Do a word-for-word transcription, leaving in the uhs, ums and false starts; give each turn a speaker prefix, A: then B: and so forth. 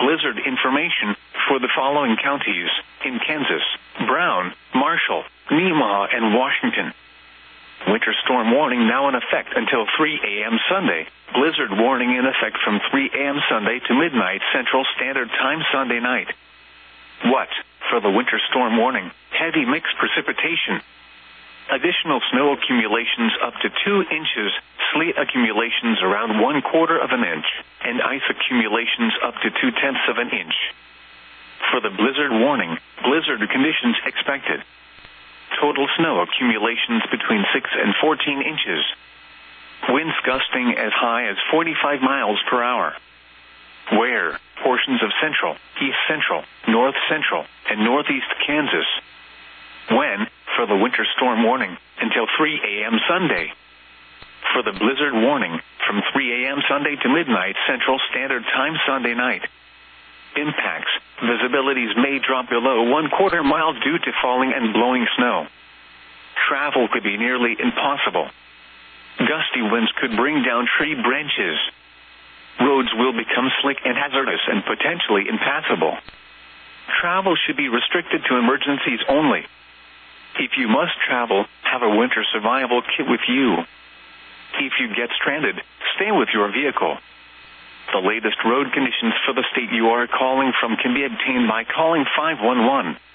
A: blizzard information for the following counties in Kansas: Brown, Marshall, Nemaha, and Washington. Winter storm warning now in effect until three a.m. Sunday. Blizzard warning in effect from three a.m. Sunday to midnight Central Standard Time Sunday night. What? For the winter storm warning: heavy mixed precipitation. Additional snow accumulations up to two inches, sleet accumulations around one quarter of an inch, and ice accumulations up to two-tenths of an inch. For the blizzard warning: blizzard conditions expected. Total snow accumulations between six and fourteen inches. Winds gusting as high as forty-five miles per hour. Where? Portions of central, east central, north central, and northeast Kansas. When? For the winter storm warning, until three a.m. Sunday. For the blizzard warning, from three a.m. Sunday to midnight Central Standard Time Sunday night. Impacts: visibilities may drop below one quarter mile due to falling and blowing snow. Travel could be nearly impossible. Gusty winds could bring down tree branches. Roads will become slick and hazardous and potentially impassable. Travel should be restricted to emergencies only. If you must travel, have a winter survival kit with you. If you get stranded, stay with your vehicle. The latest road conditions for the state you are calling from can be obtained by calling five one one.